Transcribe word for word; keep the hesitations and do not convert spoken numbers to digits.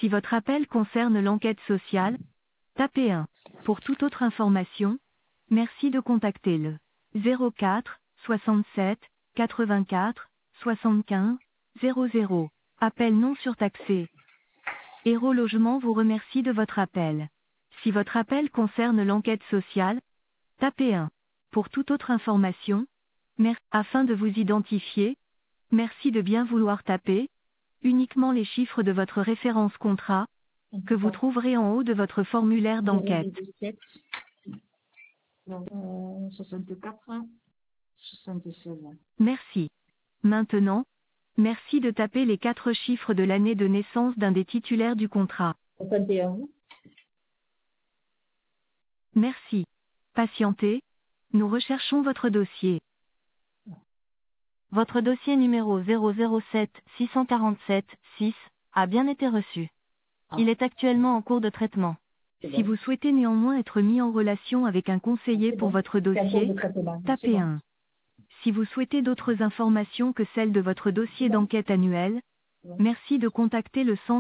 Si votre appel concerne l'enquête sociale, tapez un. Pour toute autre information, merci de contacter le zéro quatre soixante-sept quatre-vingt-quatre soixante-quinze zéro zéro. Appel non surtaxé. Héros Logement vous remercie de votre appel. Si votre appel concerne l'enquête sociale, tapez un. Pour toute autre information, merci. Afin de vous identifier, merci de bien vouloir taper uniquement les chiffres de votre référence contrat, que vous trouverez en haut de votre formulaire d'enquête. soixante-quatre, soixante-seize. Merci. Maintenant, merci de taper les quatre chiffres de l'année de naissance d'un des titulaires du contrat. soixante et un. Merci. Patientez, nous recherchons votre dossier. Votre dossier numéro zéro zéro sept six cent quarante-sept six a bien été reçu. Il est actuellement en cours de traitement. Si vous souhaitez néanmoins être mis en relation avec un conseiller pour votre dossier, tapez un. Si vous souhaitez d'autres informations que celles de votre dossier d'enquête annuelle, merci de contacter le centre